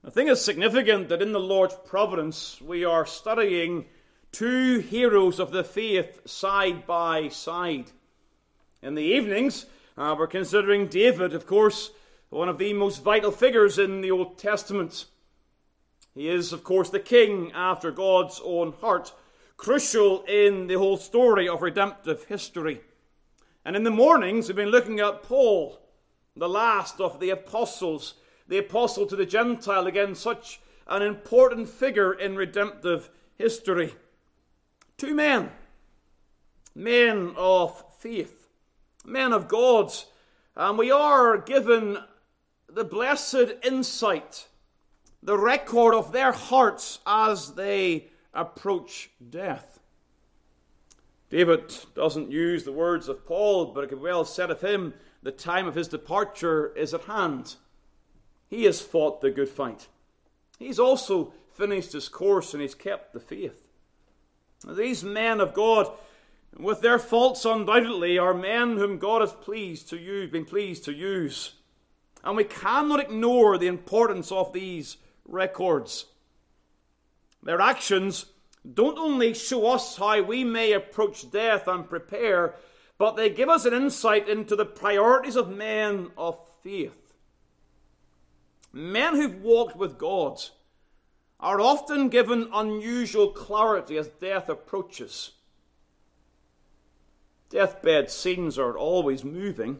I think it's significant that in the Lord's providence we are studying two heroes of the faith side by side. In the evenings, we're considering David, of course, one of the most vital figures in the Old Testament. He is, of course, the king after God's own heart, crucial in the whole story of redemptive history. And in the mornings, we've been looking at Paul, the last of the apostles, the apostle to the Gentile, again, such an important figure in redemptive history. Two men of faith, men of God, and we are given the blessed insight, the record of their hearts as they approach death. David doesn't use the words of Paul, but it could well said of him, the time of his departure is at hand. He has fought the good fight. He's also finished his course and he's kept the faith. These men of God, with their faults undoubtedly, are men whom God has been pleased to use. And we cannot ignore the importance of these records. Their actions don't only show us how we may approach death and prepare, but they give us an insight into the priorities of men of faith. Men who've walked with God are often given unusual clarity as death approaches. Deathbed scenes are always moving,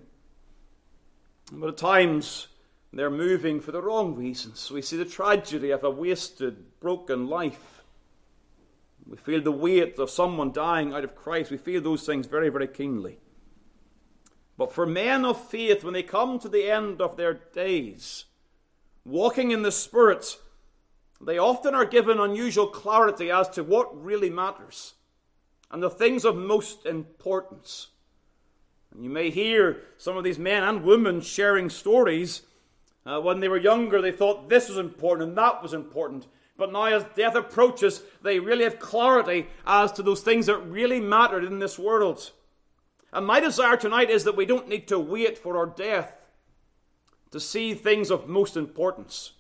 but at times they're moving for the wrong reasons. We see the tragedy of a wasted, broken life. We feel the weight of someone dying out of Christ. We feel those things very, very keenly. But for men of faith, when they come to the end of their days, walking in the Spirit, they often are given unusual clarity as to what really matters and the things of most importance. And you may hear some of these men and women sharing stories. When they were younger, they thought this was important and that was important. But now as death approaches, they really have clarity as to those things that really mattered in this world. And my desire tonight is that we don't need to wait for our death to see things of most importance.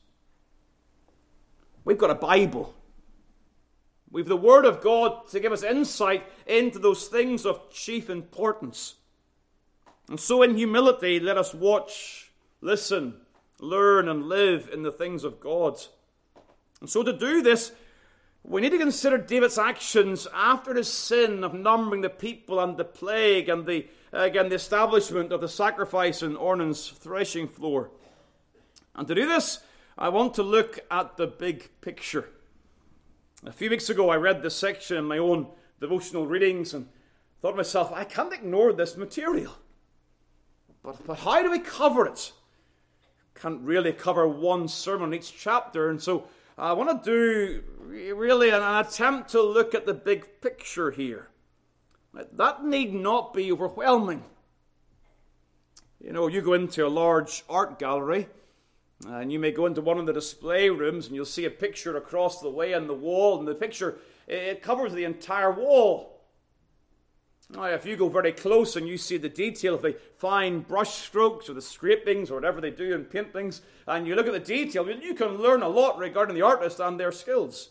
We've got a Bible. We've the Word of God to give us insight into those things of chief importance. And so in humility, let us watch, listen, learn, and live in the things of God. And so to do this, we need to consider David's actions after his sin of numbering the people and the plague and the establishment of the sacrifice in Ornan's threshing floor. And to do this, I want to look at the big picture. A few weeks ago, I read this section in my own devotional readings and thought to myself, I can't ignore this material. But how do we cover it? Can't really cover one sermon in each chapter, and so I want to do really an attempt to look at the big picture here. That need not be overwhelming. You know, you go into a large art gallery, and you may go into one of the display rooms, and you'll see a picture across the way on the wall, and the picture, it covers the entire wall. Now, if you go very close and you see the detail of the fine brush strokes or the scrapings or whatever they do in paintings, and you look at the detail, you can learn a lot regarding the artist and their skills.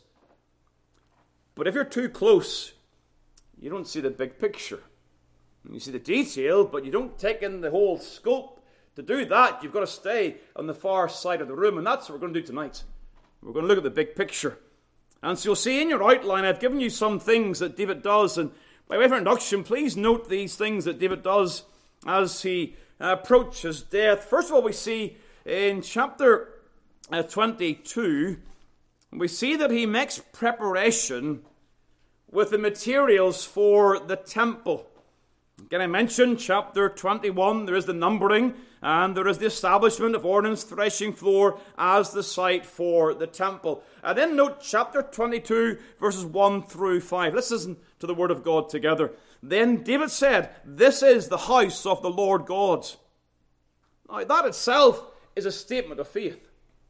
But if you're too close, you don't see the big picture. You see the detail, but you don't take in the whole scope. To do that, you've got to stay on the far side of the room, and that's what we're going to do tonight. We're going to look at the big picture. And so you'll see in your outline, I've given you some things that David does, and by way of introduction, please note these things that David does as he approaches death. First of all, we see in chapter 22, we see that he makes preparation with the materials for the temple. Again, I mentioned chapter 21, there is the numbering, and there is the establishment of Ornan's threshing floor as the site for the temple. And then note chapter 22, verses 1 through 5. Let's listen to the word of God together. Then David said, "This is the house of the Lord God." Now, that itself is a statement of faith.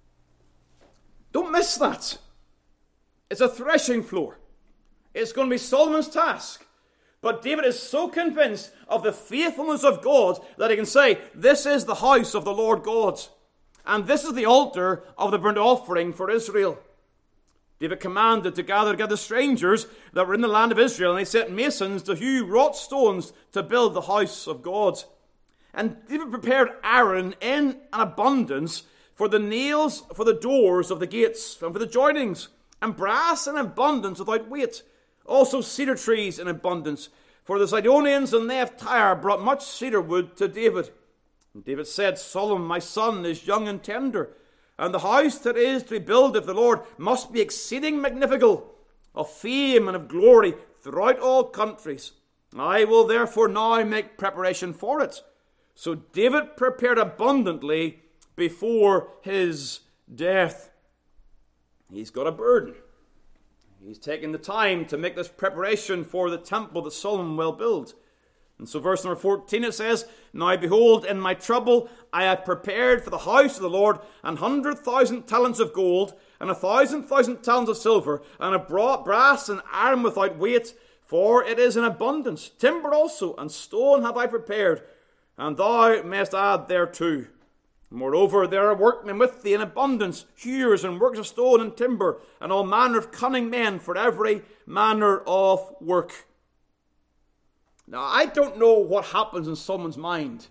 Don't miss that. It's a threshing floor. It's going to be Solomon's task. But David is so convinced of the faithfulness of God that he can say, this is the house of the Lord God. And this is the altar of the burnt offering for Israel. David commanded to gather together strangers that were in the land of Israel, and he set masons to hew wrought stones to build the house of God. And David prepared iron in an abundance for the nails for the doors of the gates and for the joinings, and brass in abundance without weight. Also cedar trees in abundance. For the Sidonians and they of Tyre brought much cedar wood to David. And David said, Solomon, my son, is young and tender, and the house that is to be built of the Lord must be exceeding magnificent, of fame and of glory throughout all countries. I will therefore now make preparation for it. So David prepared abundantly before his death. He's got a burden. He's taken the time to make this preparation for the temple that Solomon will build. And so verse number 14 it says, Now behold, in my trouble I have prepared for the house of the Lord 100,000 talents of gold, and 1,000 talents of silver, and of brass and iron without weight, for it is in abundance. Timber also and stone have I prepared, and thou mayest add thereto. Moreover, there are workmen with thee in abundance, hewers and workers of stone and timber, and all manner of cunning men for every manner of work. Now, I don't know what happens in someone's mind.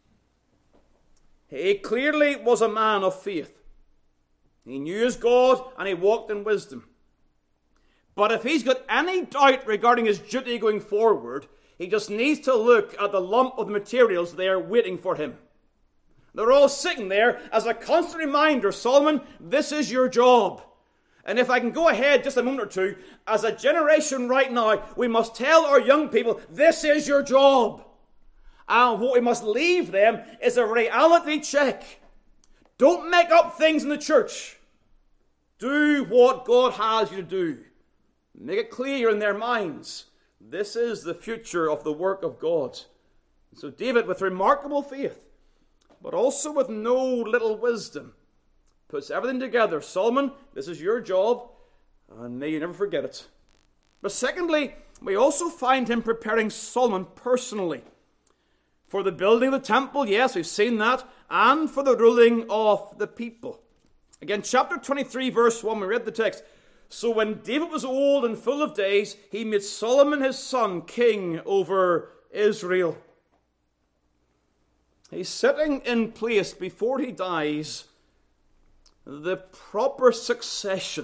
He clearly was a man of faith. He knew his God and he walked in wisdom. But if he's got any doubt regarding his duty going forward, he just needs to look at the lump of the materials there waiting for him. They're all sitting there as a constant reminder, Solomon, this is your job. And if I can go ahead just a moment or two, as a generation right now, we must tell our young people, this is your job. And what we must leave them is a reality check. Don't make up things in the church. Do what God has you to do. Make it clear in their minds. This is the future of the work of God. So David, with remarkable faith, but also with no little wisdom, puts everything together. Solomon, this is your job, and may you never forget it. But secondly, we also find him preparing Solomon personally for the building of the temple, yes, we've seen that, and for the ruling of the people. Again, chapter 23, verse 1, we read the text. So when David was old and full of days, he made Solomon his son king over Israel. He's setting in place before he dies the proper succession.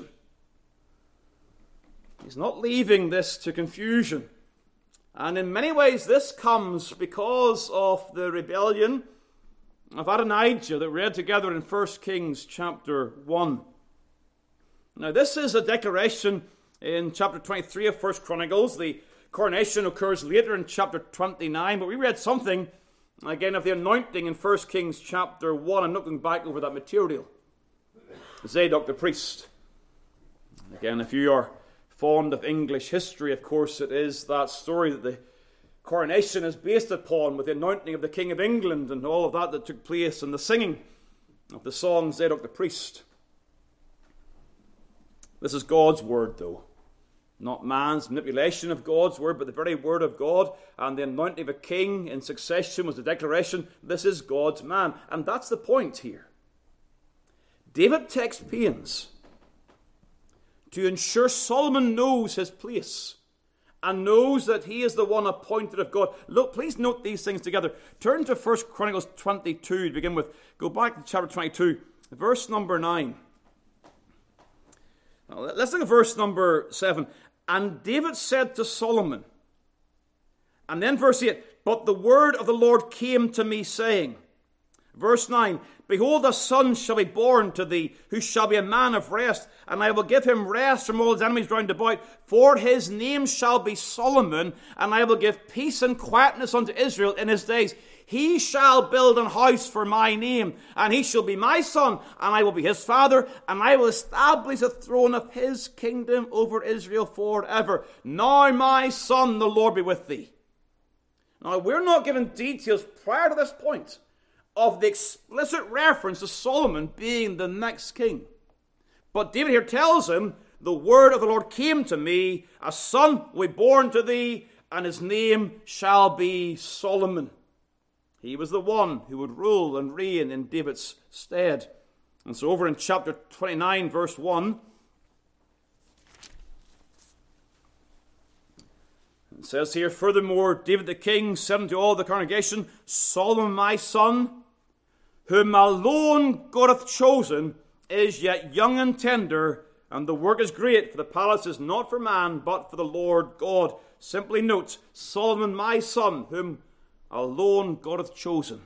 He's not leaving this to confusion. And in many ways this comes because of the rebellion of Adonijah that we read together in 1 Kings chapter 1. Now this is a declaration in chapter 23 of 1 Chronicles. The coronation occurs later in chapter 29, but we read something again of the anointing in 1 Kings chapter 1. I'm not going back over that material. Zadok the priest. Again, if you are fond of English history, of course, it is that story that the coronation is based upon, with the anointing of the King of England and all of that took place, and the singing of the song Zadok the priest. This is God's word, though. Not man's manipulation of God's word, but the very word of God. And the anointing of a king in succession was the declaration, this is God's man. And that's the point here. David takes pains to ensure Solomon knows his place and knows that he is the one appointed of God. Look, please note these things together. Turn to 1 Chronicles 22 to begin with. Go back to chapter 22, verse number 9. Now, let's look at verse number 7. And David said to Solomon, and then verse 8, but the word of the Lord came to me, saying, verse 9, behold, a son shall be born to thee, who shall be a man of rest, and I will give him rest from all his enemies round about. For his name shall be Solomon, and I will give peace and quietness unto Israel in his days. He shall build an house for my name, and he shall be my son, and I will be his father, and I will establish the throne of his kingdom over Israel forever. Now, my son, the Lord be with thee. Now, we're not given details prior to this point of the explicit reference to Solomon being the next king. But David here tells him, the word of the Lord came to me, a son will be born to thee, and his name shall be Solomon. He was the one who would rule and reign in David's stead. And so over in chapter 29, verse 1, it says here, "Furthermore, David the king said unto all the congregation, Solomon my son, whom alone God hath chosen, is yet young and tender, and the work is great, for the palace is not for man, but for the Lord God." Simply note, Solomon my son, whom alone God hath chosen.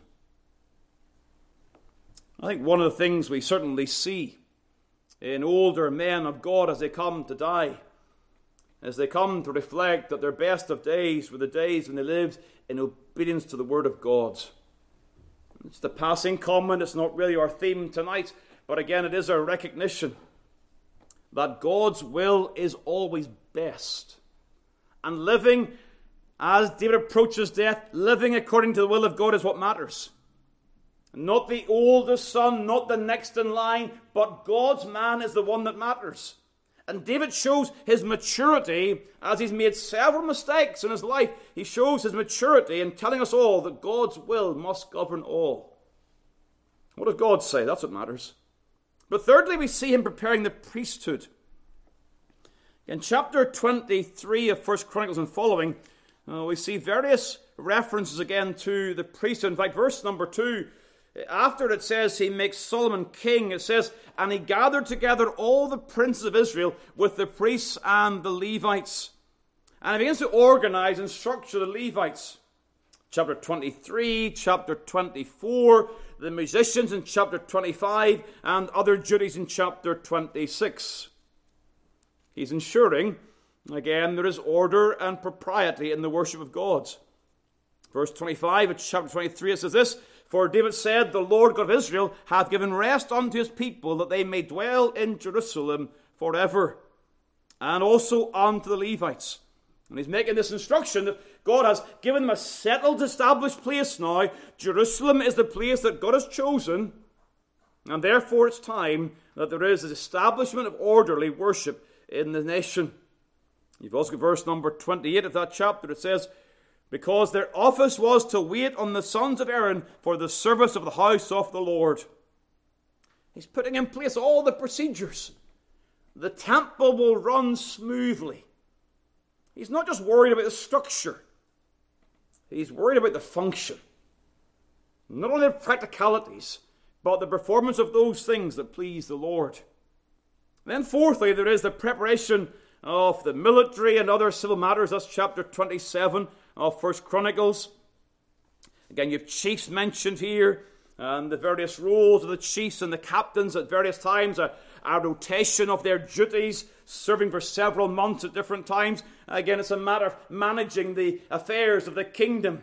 I think one of the things we certainly see in older men of God as they come to die, as they come to reflect that their best of days were the days when they lived in obedience to the word of God. It's the passing comment, it's not really our theme tonight, but again it is our recognition that God's will is always best. And living, as David approaches death, living according to the will of God is what matters. Not the oldest son, not the next in line, but God's man is the one that matters. And David shows his maturity as he's made several mistakes in his life. He shows his maturity in telling us all that God's will must govern all. What does God say? That's what matters. But thirdly, we see him preparing the priesthood. In chapter 23 of 1 Chronicles and following, we see various references again to the priesthood. In fact, verse number 2, after it says he makes Solomon king, it says, "And he gathered together all the princes of Israel with the priests and the Levites." And he begins to organize and structure the Levites. Chapter 23, chapter 24, the musicians in chapter 25, and other duties in chapter 26. He's ensuring, again, there is order and propriety in the worship of God. Verse 25 of chapter 23, it says this, "For David said, The Lord God of Israel hath given rest unto his people, that they may dwell in Jerusalem forever, and also unto the Levites." And he's making this instruction that God has given them a settled, established place now. Jerusalem is the place that God has chosen, and therefore it's time that there is an establishment of orderly worship in the nation. You've also got verse number 28 of that chapter. It says, "Because their office was to wait on the sons of Aaron for the service of the house of the Lord." He's putting in place all the procedures. The temple will run smoothly. He's not just worried about the structure. He's worried about the function. Not only the practicalities, but the performance of those things that please the Lord. Then fourthly, there is the preparation of the military and other civil matters. That's chapter 27 of 1 Chronicles. Again, you have chiefs mentioned here, and the various roles of the chiefs and the captains at various times, a rotation of their duties, serving for several months at different times. Again, it's a matter of managing the affairs of the kingdom.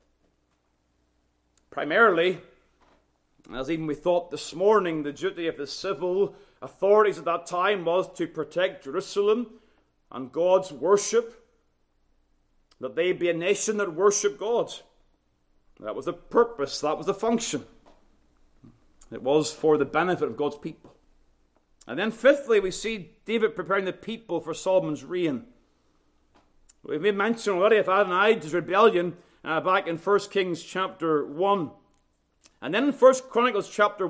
Primarily, as even we thought this morning, the duty of the civil authorities at that time was to protect Jerusalem and God's worship, that they be a nation that worship God. That was the purpose, that was the function. It was for the benefit of God's people. And then fifthly, we see David preparing the people for Solomon's reign. We've made mention already of Adonijah's rebellion back in 1 Kings chapter 1. And then in 1 Chronicles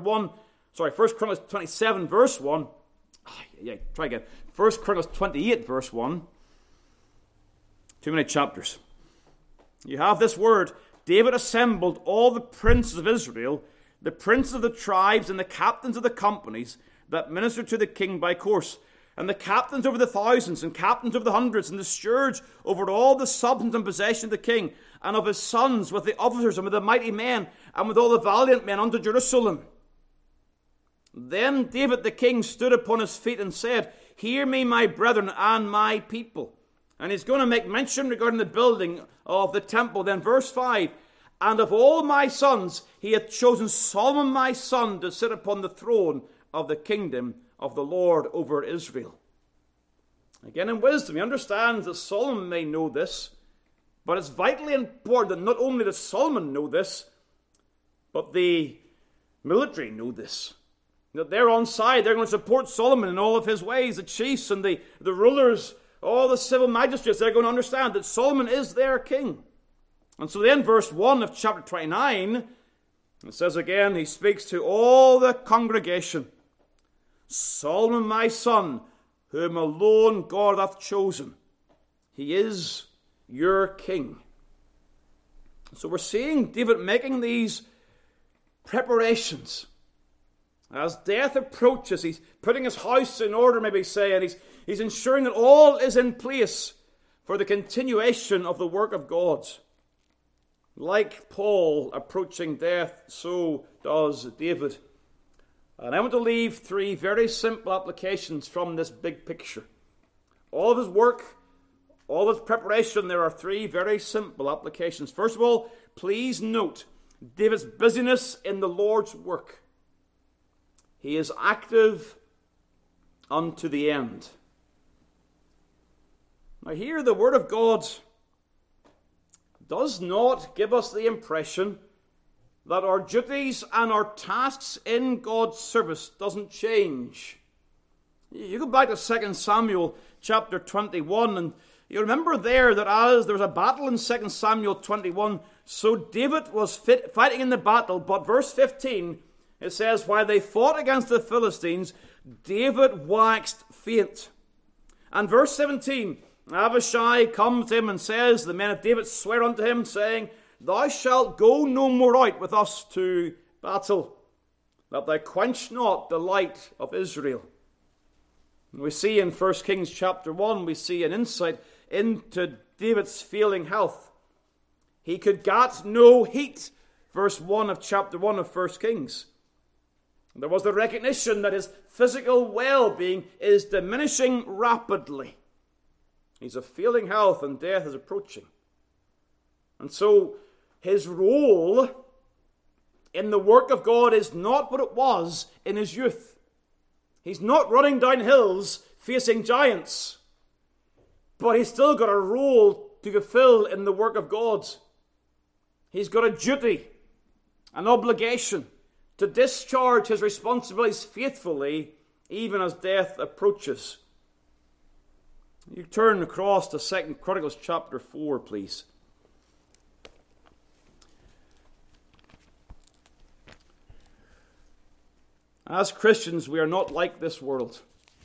27 verse 1. Try again. 1 Chronicles 28 verse 1. Too many chapters. You have this word, "David assembled all the princes of Israel, the princes of the tribes and the captains of the companies that ministered to the king by course, and the captains over the thousands, and captains over the hundreds, and the stewards over all the substance and possession of the king, and of his sons, with the officers and with the mighty men, and with all the valiant men unto Jerusalem. Then David the king stood upon his feet and said, Hear me, my brethren and my people." And he's going to make mention regarding the building of the temple. Then verse 5, "And of all my sons he hath chosen Solomon my son to sit upon the throne of the kingdom of the Lord over Israel." Again, in wisdom, he understands that Solomon may know this, but it's vitally important that not only does Solomon know this, but the military know this. That they're on side, they're going to support Solomon in all of his ways. The chiefs and the rulers, all the civil magistrates, they're going to understand that Solomon is their king. And so then verse 1 of chapter 29, it says again, he speaks to all the congregation. Solomon my son, whom alone God hath chosen. He is your king. So we're seeing David making these preparations. As death approaches, he's putting his house in order, maybe say, and he's ensuring that all is in place for the continuation of the work of God. Like Paul approaching death, so does David. And I want to leave three very simple applications from this big picture. All of his work, all of his preparation, there are three very simple applications. First of all, please note David's busyness in the Lord's work. He is active unto the end. Now here the Word of God does not give us the impression that our duties and our tasks in God's service doesn't change. You go back to 2 Samuel chapter 21, and you remember there that as there was a battle in 2 Samuel 21, so David was fighting in the battle, but verse 15, it says, while they fought against the Philistines, David waxed faint. And verse 17, Abishai comes to him and says, the men of David swear unto him, saying, thou shalt go no more out with us to battle, that thou quench not the light of Israel. And we see in 1 Kings chapter 1, we see an insight into David's failing health. He could get no heat, verse 1 of chapter 1 of 1 Kings. There was the recognition that his physical well-being is diminishing rapidly. He's of failing health and death is approaching. And so his role in the work of God is not what it was in his youth. He's not running down hills facing giants. But he's still got a role to fulfill in the work of God. He's got a duty, an obligation to discharge his responsibilities faithfully even as death approaches. You turn across to 2 Chronicles chapter 4, please. As Christians, we are not like this world.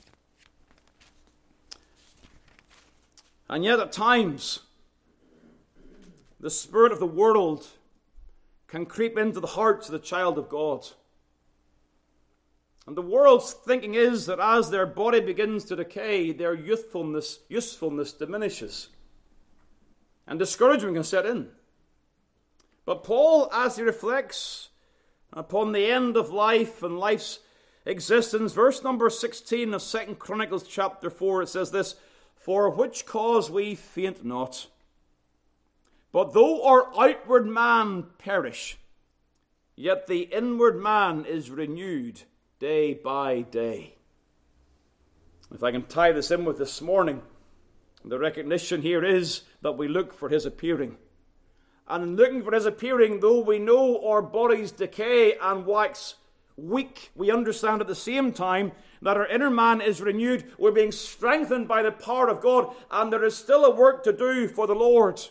And yet at times, the spirit of the world can creep into the hearts of the child of God. And the world's thinking is that as their body begins to decay, their usefulness diminishes. And discouragement can set in. But Paul, as he reflects upon the end of life and life's existence, verse number 16 of 2 Chronicles chapter 4, it says this, for which cause we faint not. But though our outward man perish, yet the inward man is renewed day by day. If I can tie this in with this morning, the recognition here is that we look for his appearing. And in looking for his appearing, though we know our bodies decay and wax weak, we understand at the same time that our inner man is renewed. We're being strengthened by the power of God, and there is still a work to do for the Lord.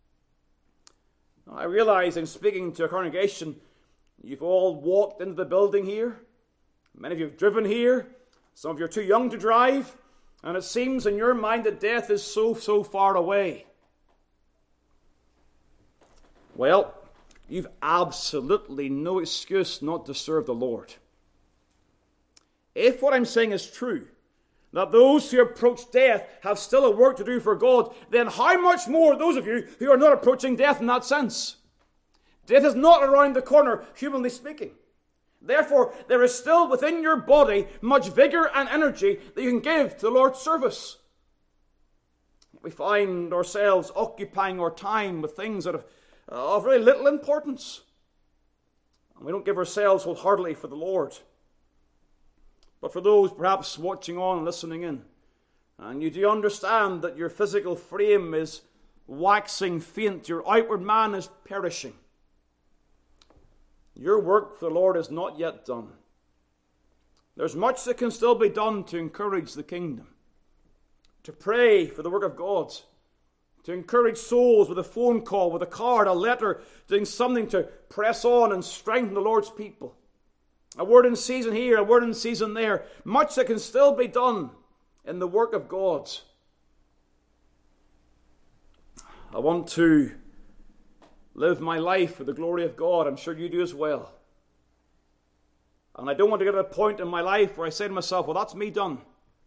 I realize in speaking to a congregation, you've all walked into the building here. Many of you have driven here. Some of you are too young to drive. And it seems in your mind that death is so far away. Well, you've absolutely no excuse not to serve the Lord. If what I'm saying is true, that those who approach death have still a work to do for God, then how much more those of you who are not approaching death in that sense? Death is not around the corner, humanly speaking. Therefore, there is still within your body much vigor and energy that you can give to the Lord's service. We find ourselves occupying our time with things that are of very little importance. And we don't give ourselves wholeheartedly for the Lord. But for those perhaps watching on and listening in, and you do understand that your physical frame is waxing faint, your outward man is perishing. Your work for the Lord is not yet done. There's much that can still be done to encourage the kingdom, to pray for the work of God, to encourage souls with a phone call, with a card, a letter, doing something to press on and strengthen the Lord's people. A word in season here, a word in season there. Much that can still be done in the work of God. I want to live my life for the glory of God. I'm sure you do as well. And I don't want to get to a point in my life where I say to myself, well, that's me done.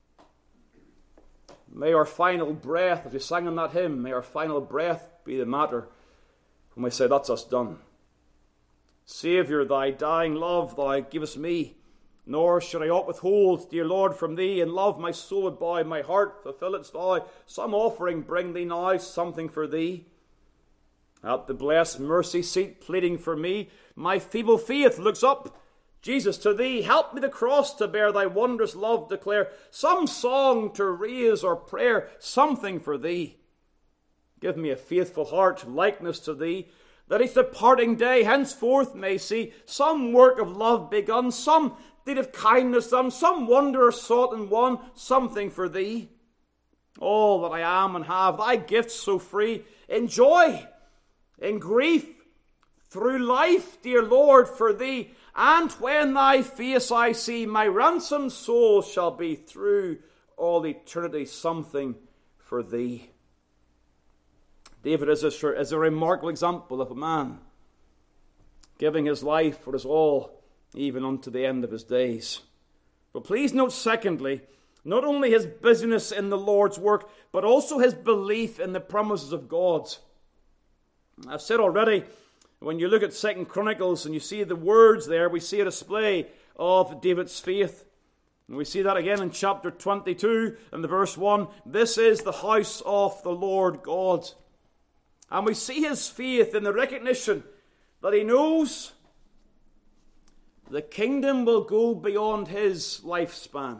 May our final breath, as we sang in that hymn, may our final breath be the matter when we say, that's us done. Saviour, thy dying love thou givest me, nor should I aught withhold, dear Lord, from thee. In love my soul would bow, my heart fulfill its vow. Some offering bring thee now, something for thee. At the blessed mercy seat pleading for me, my feeble faith looks up, Jesus, to thee. Help me the cross to bear, thy wondrous love declare. Some song to raise or prayer, something for thee. Give me a faithful heart, likeness to thee, that each departing day henceforth may see some work of love begun, some deed of kindness done, some wonder sought and won, something for thee. All that I am and have, thy gifts so free, in joy, in grief, through life, dear Lord, for thee. And when thy face I see, my ransomed soul shall be through all eternity something for thee. David is a remarkable example of a man giving his life for his all, even unto the end of his days. But please note, secondly, not only his busyness in the Lord's work, but also his belief in the promises of God. I've said already, when you look at 2 Chronicles and you see the words there, we see a display of David's faith. And we see that again in chapter 22 and the verse 1. This is the house of the Lord God. And we see his faith in the recognition that he knows the kingdom will go beyond his lifespan.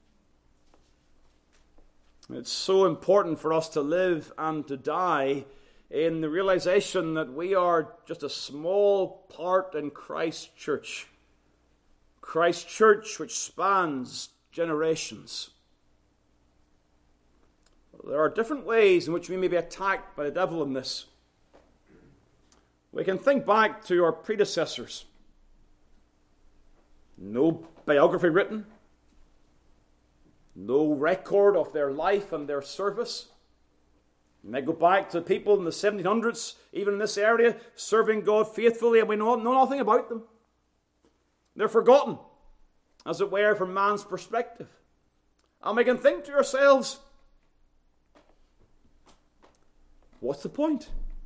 It's so important for us to live and to die in the realization that we are just a small part in Christ's church. Christ's church, which spans generations. There are different ways in which we may be attacked by the devil in this. We can think back to our predecessors. No biography written. No record of their life and their service. You may go back to people in the 1700s, even in this area, serving God faithfully, and we know nothing about them. They're forgotten, as it were, from man's perspective. And we can think to ourselves, what's the point?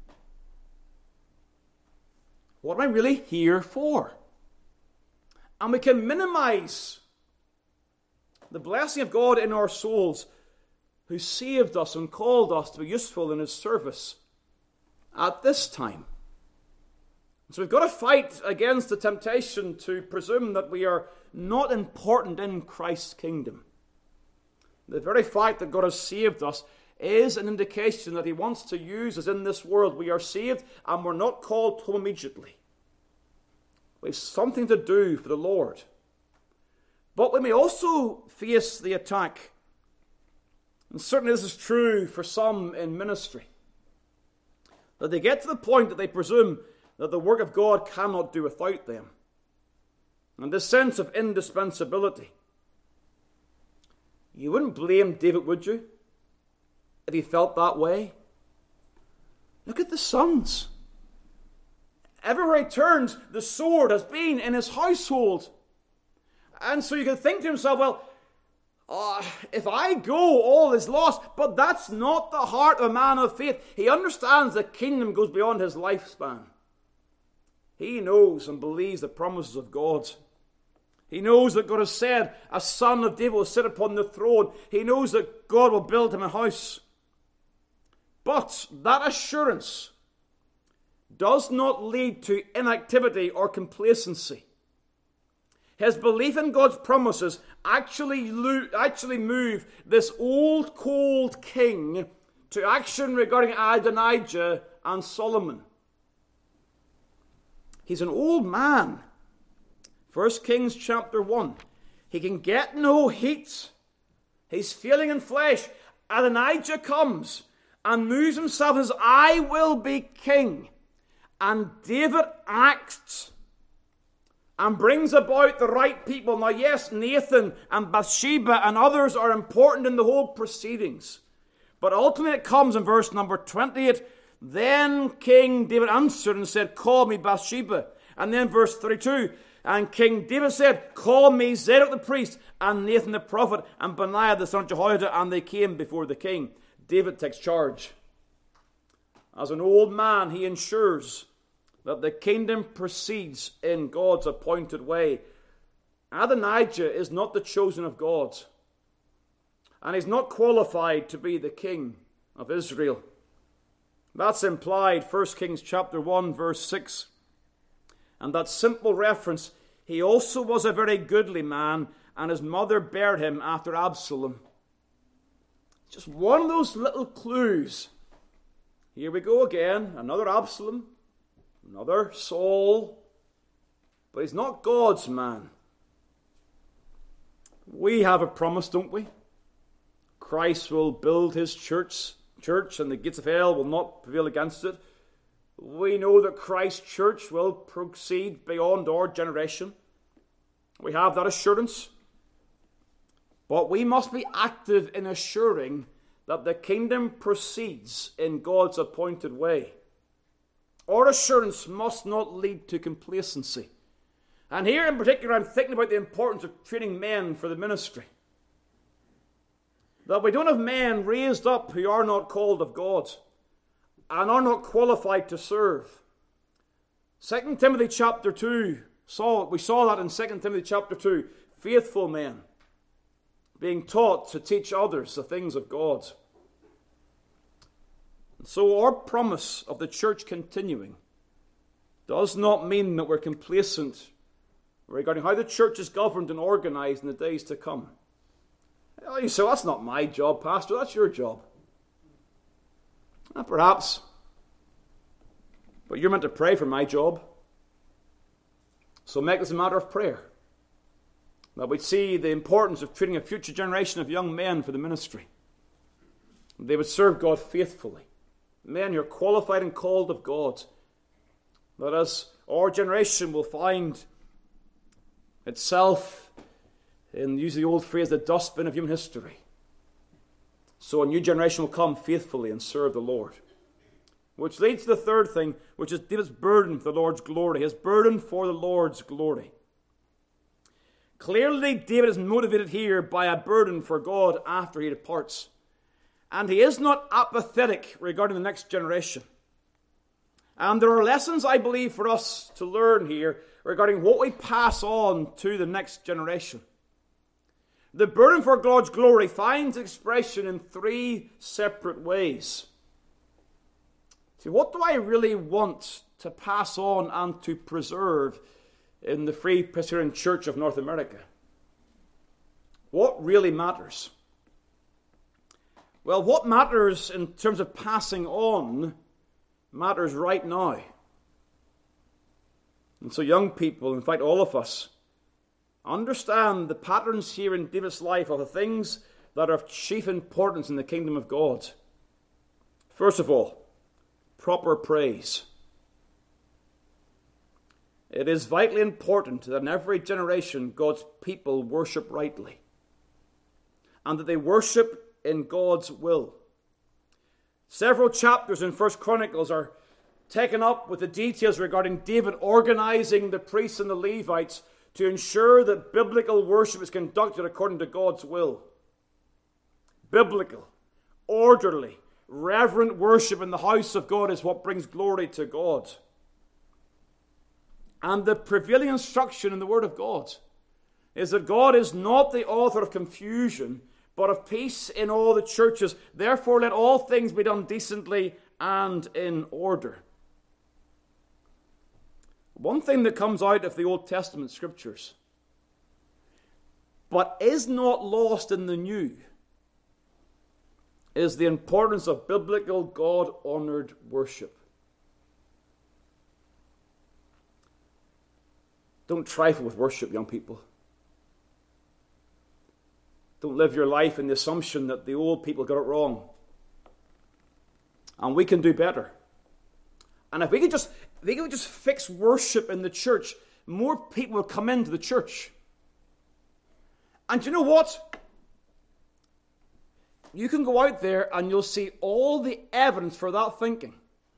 What am I really here for? And we can minimize the blessing of God in our souls, who saved us and called us to be useful in his service at this time. So we've got to fight against the temptation to presume that we are not important in Christ's kingdom. The very fact that God has saved us is an indication that he wants to use us in this world. We are saved and we're not called home immediately. We have something to do for the Lord. But we may also face the attack. And certainly this is true for some in ministry. That they get to the point that they presume that the work of God cannot do without them. And this sense of indispensability. You wouldn't blame David, would you, if he felt that way? Look at the sons. Everywhere he turns, the sword has been in his household. And so you can think to himself, well, if I go, all is lost. But that's not the heart of a man of faith. He understands the kingdom goes beyond his lifespan. He knows and believes the promises of God. He knows that God has said, a son of David will sit upon the throne. He knows that God will build him a house. But that assurance does not lead to inactivity or complacency. His belief in God's promises actually move this old, cold king to action regarding Adonijah and Solomon. He's an old man. 1 Kings chapter 1. He can get no heat. He's feeling in flesh. Adonijah comes, and moves himself and says, I will be king. And David acts and brings about the right people. Now, yes, Nathan and Bathsheba and others are important in the whole proceedings. But ultimately it comes in verse number 28. Then King David answered and said, call me Bathsheba. And then verse 32. And King David said, call me Zadok the priest, and Nathan the prophet, and Benaiah the son of Jehoiada. And they came before the king. David takes charge. As an old man, he ensures that the kingdom proceeds in God's appointed way. Adonijah is not the chosen of God, and he's not qualified to be the king of Israel. That's implied 1 Kings chapter 1 verse 6. And that simple reference, he also was a very goodly man, and his mother bare him after Absalom. Just one of those little clues. Here we go again, another Absalom, another Saul, but he's not God's man. We have a promise, don't we? Christ will build his church, and the gates of hell will not prevail against it. We know that Christ's church will proceed beyond our generation. We have that assurance. But we must be active in assuring that the kingdom proceeds in God's appointed way. Our assurance must not lead to complacency. And here in particular, I'm thinking about the importance of training men for the ministry. That we don't have men raised up who are not called of God and are not qualified to serve. 2 Timothy chapter 2, we saw that in 2 Timothy chapter 2, faithful men being taught to teach others the things of God. So our promise of the church continuing does not mean that we're complacent regarding how the church is governed and organized in the days to come. You say, that's not my job, Pastor, that's your job. Perhaps. But you're meant to pray for my job. So make this a matter of prayer. That we'd see the importance of training a future generation of young men for the ministry. They would serve God faithfully. Men who are qualified and called of God. That as our generation will find itself in, use the old phrase, the dustbin of human history, so a new generation will come faithfully and serve the Lord. Which leads to the third thing, which is David's burden for the Lord's glory. His burden for the Lord's glory. Clearly, David is motivated here by a burden for God after he departs. And he is not apathetic regarding the next generation. And there are lessons, I believe, for us to learn here regarding what we pass on to the next generation. The burden for God's glory finds expression in three separate ways. See, what do I really want to pass on and to preserve in the Free Presbyterian Church of North America? What really matters? Well, what matters in terms of passing on matters right now. And so young people, in fact all of us, understand the patterns here in David's life of the things that are of chief importance in the kingdom of God. First of all, proper praise. It is vitally important that in every generation God's people worship rightly, and that they worship in God's will. Several chapters in 1 Chronicles are taken up with the details regarding David organizing the priests and the Levites to ensure that biblical worship is conducted according to God's will. Biblical, orderly, reverent worship in the house of God is what brings glory to God. And the prevailing instruction in the Word of God is that God is not the author of confusion, but of peace in all the churches. Therefore, let all things be done decently and in order. One thing that comes out of the Old Testament scriptures, but is not lost in the New, is the importance of biblical, God-honored worship. Don't trifle with worship, young people. Don't live your life in the assumption that the old people got it wrong. And we can do better. And if we could just fix worship in the church, more people will come into the church. And you know what? You can go out there and you'll see all the evidence for that thinking.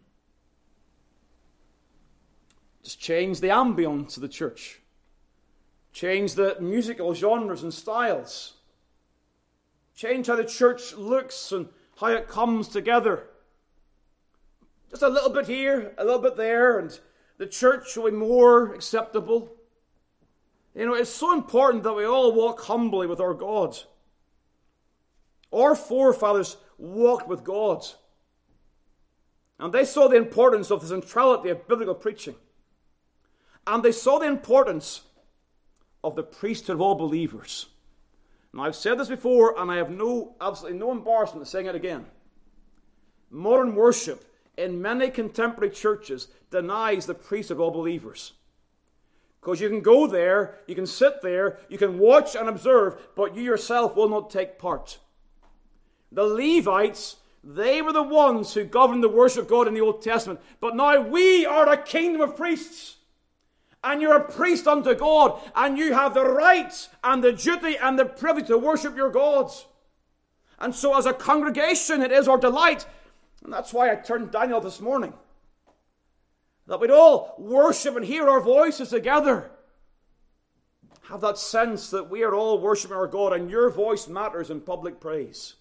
Just change the ambience of the church. Change the musical genres and styles. Change how the church looks and how it comes together. Just a little bit here, a little bit there, and the church will be more acceptable. You know, it's so important that we all walk humbly with our God. Our forefathers walked with God. And they saw the importance of the centrality of biblical preaching. And they saw the importance of the priesthood of all believers. Now, I've said this before, and I have absolutely no embarrassment in saying it again. Modern worship in many contemporary churches denies the priesthood of all believers. Because you can go there, you can sit there, you can watch and observe, but you yourself will not take part. The Levites, they were the ones who governed the worship of God in the Old Testament. But now we are a kingdom of priests. And you're a priest unto God. And you have the right and the duty and the privilege to worship your gods. And so as a congregation, it is our delight. And that's why I turned Daniel this morning. That we'd all worship and hear our voices together. Have that sense that we are all worshiping our God and your voice matters in public praise.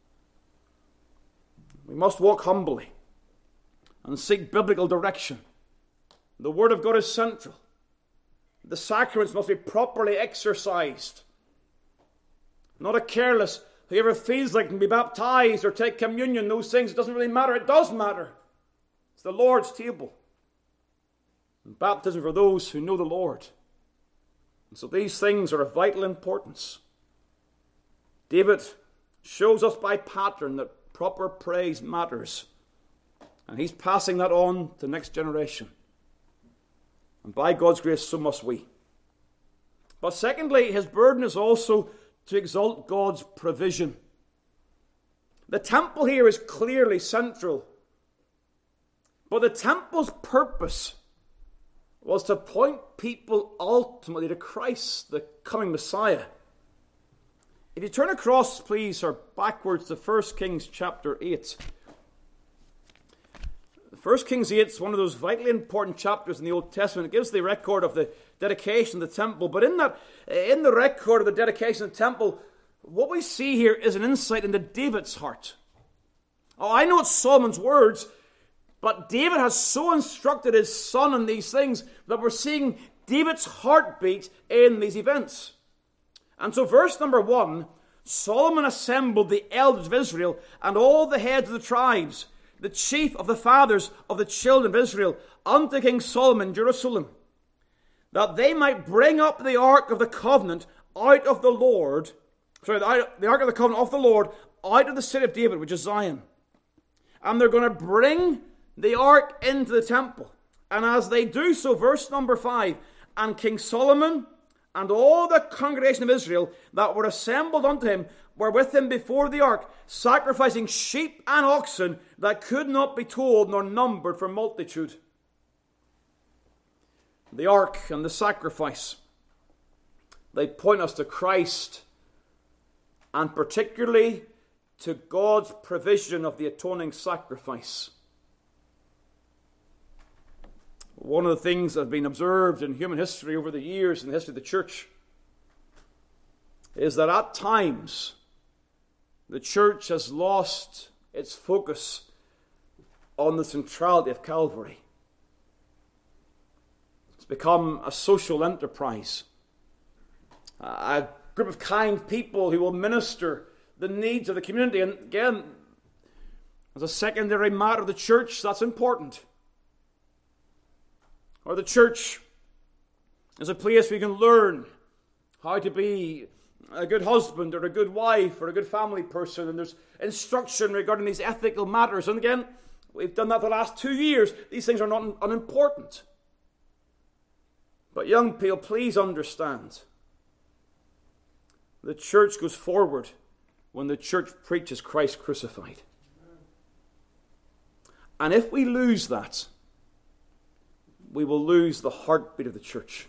We must walk humbly and seek biblical direction. The Word of God is central. The sacraments must be properly exercised. Not a careless, whoever feels like can be baptized or take communion, those things, it doesn't really matter. It does matter. It's the Lord's table. And baptism for those who know the Lord. And so these things are of vital importance. David shows us by pattern that proper praise matters. And he's passing that on to the next generation. And by God's grace, so must we. But secondly, his burden is also to exalt God's provision. The temple here is clearly central. But the temple's purpose was to point people ultimately to Christ, the coming Messiah. If you turn across, please, or backwards to 1 Kings chapter 8. 1 Kings 8 is one of those vitally important chapters in the Old Testament. It gives the record of the dedication of the temple. But in the record of the dedication of the temple, what we see here is an insight into David's heart. Oh, I know it's Solomon's words, but David has so instructed his son in these things that we're seeing David's heartbeat in these events. And so verse number 1, Solomon assembled the elders of Israel and all the heads of the tribes, the chief of the fathers of the children of Israel, unto King Solomon in Jerusalem, that they might bring up the ark of the covenant out of the Lord, the ark of the covenant of the Lord, out of the city of David, which is Zion. And they're going to bring the ark into the temple. And as they do so, verse number 5, and King Solomon and all the congregation of Israel that were assembled unto him were with him before the ark, sacrificing sheep and oxen that could not be told nor numbered for multitude. The ark and the sacrifice, they point us to Christ, and particularly to God's provision of the atoning sacrifice. One of the things that have been observed in human history over the years, in the history of the church, is that at times the church has lost its focus on the centrality of Calvary. It's become a social enterprise, a group of kind people who will minister the needs of the community. And again, as a secondary matter of the church, that's important. Or the church is a place where you can learn how to be a good husband or a good wife or a good family person, and there's instruction regarding these ethical matters. And again, we've done that the last 2 years. These things are not unimportant. But young people, please understand, the church goes forward when the church preaches Christ crucified. And if we lose that, we will lose the heartbeat of the church.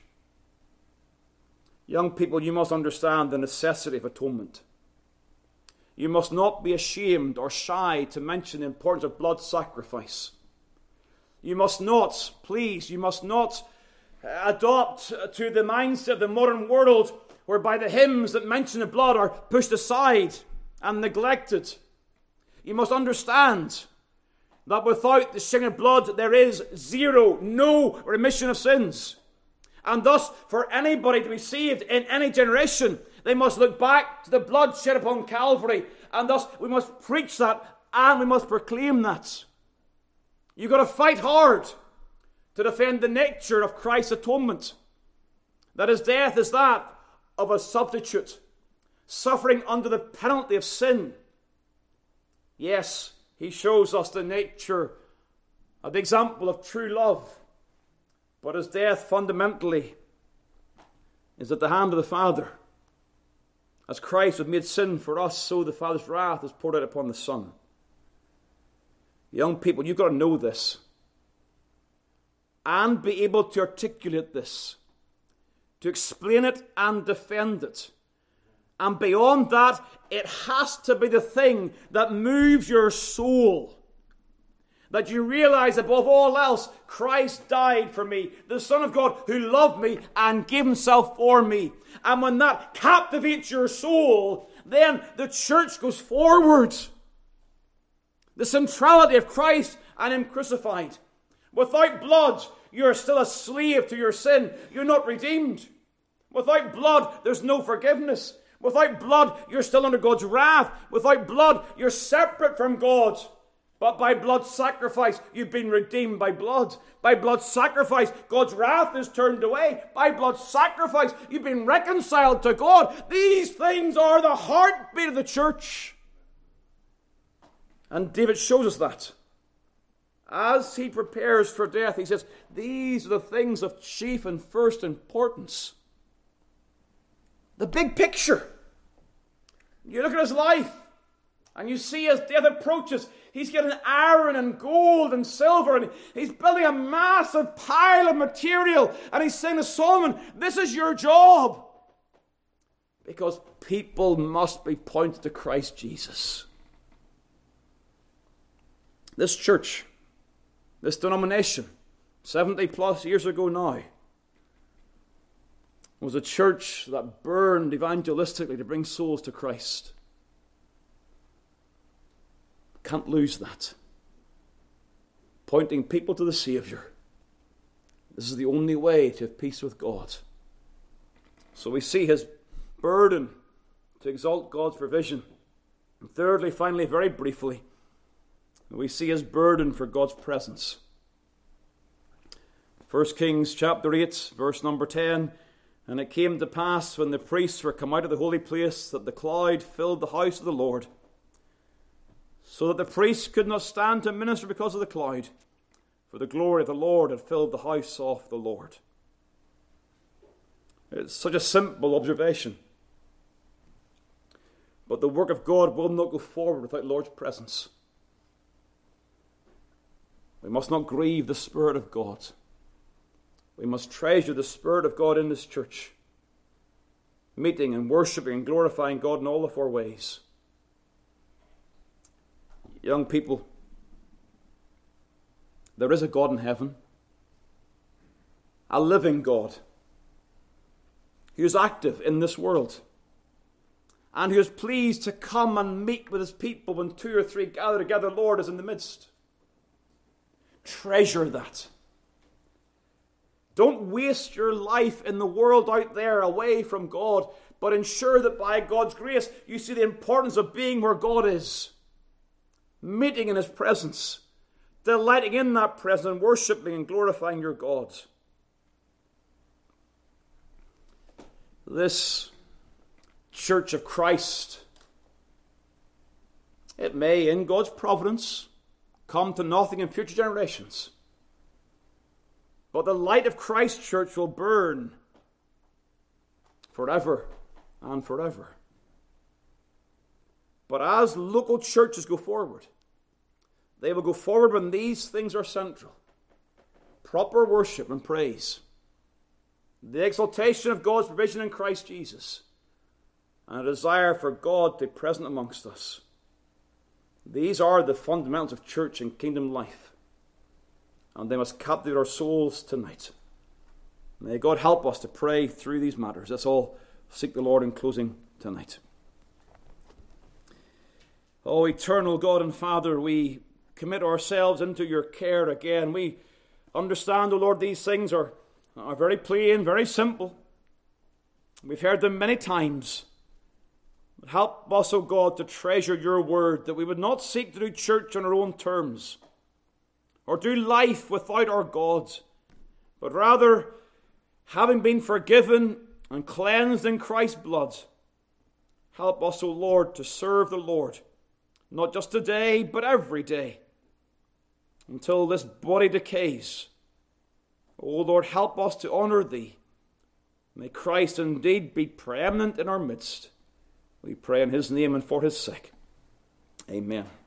Young people, you must understand the necessity of atonement. You must not be ashamed or shy to mention the importance of blood sacrifice. You must not, please, you must not adopt to the mindset of the modern world whereby the hymns that mention the blood are pushed aside and neglected. You must understand that without the shedding of blood there is no remission of sins. And thus, for anybody to be saved in any generation, they must look back to the blood shed upon Calvary. And thus, we must preach that and we must proclaim that. You've got to fight hard to defend the nature of Christ's atonement. That his death is that of a substitute, suffering under the penalty of sin. Yes, he shows us the nature of the example of true love. But his death fundamentally is at the hand of the Father. As Christ was made sin for us, so the Father's wrath is poured out upon the Son. Young people, you've got to know this and be able to articulate this, to explain it and defend it. And beyond that, it has to be the thing that moves your soul. That you realize above all else, Christ died for me, the Son of God who loved me and gave himself for me. And when that captivates your soul, then the church goes forward. The centrality of Christ and him crucified. Without blood, you're still a slave to your sin. You're not redeemed. Without blood, there's no forgiveness. Without blood, you're still under God's wrath. Without blood, you're separate from God. But by blood sacrifice, you've been redeemed by blood. By blood sacrifice, God's wrath is turned away. By blood sacrifice, you've been reconciled to God. These things are the heartbeat of the church. And David shows us that. As he prepares for death, he says, these are the things of chief and first importance. The big picture. You look at his life, and you see as death approaches, he's getting iron and gold and silver, and he's building a massive pile of material. And he's saying to Solomon, this is your job. Because people must be pointed to Christ Jesus. This church, this denomination, 70 plus years ago now, was a church that burned evangelistically to bring souls to Christ. Can't lose that. Pointing people to the Savior. This is the only way to have peace with God. So we see his burden to exalt God's provision. And thirdly, finally, very briefly, we see his burden for God's presence. 1 Kings chapter 8, verse number 10. And it came to pass when the priests were come out of the holy place that the cloud filled the house of the Lord, so that the priests could not stand to minister because of the cloud, for the glory of the Lord had filled the house of the Lord. It's such a simple observation. But the work of God will not go forward without Lord's presence. We must not grieve the Spirit of God. We must treasure the Spirit of God in this church, meeting and worshipping and glorifying God in all of our ways. Young people, there is a God in heaven, a living God, who is active in this world, and who is pleased to come and meet with his people when 2 or 3 gather together. The Lord is in the midst. Treasure that. Don't waste your life in the world out there away from God, but ensure that by God's grace you see the importance of being where God is, meeting in his presence, delighting in that presence, and worshipping and glorifying your God. This Church of Christ, it may, in God's providence, come to nothing in future generations. But the light of Christ's church will burn forever and forever. But as local churches go forward, they will go forward when these things are central: proper worship and praise, the exaltation of God's provision in Christ Jesus, and a desire for God to be present amongst us. These are the fundamentals of church and kingdom life, and they must captivate our souls tonight. May God help us to pray through these matters. Let's all seek the Lord in closing tonight. Oh, eternal God and Father, we commit ourselves into your care again. We understand, O Lord, these things are very plain, very simple. We've heard them many times. But help us, O God, to treasure your word, that we would not seek to do church on our own terms, or do life without our God, but rather, having been forgiven and cleansed in Christ's blood, help us, O Lord, to serve the Lord, not just today, but every day, until this body decays. O Lord, help us to honour thee. May Christ indeed be preeminent in our midst. We pray in his name and for his sake. Amen.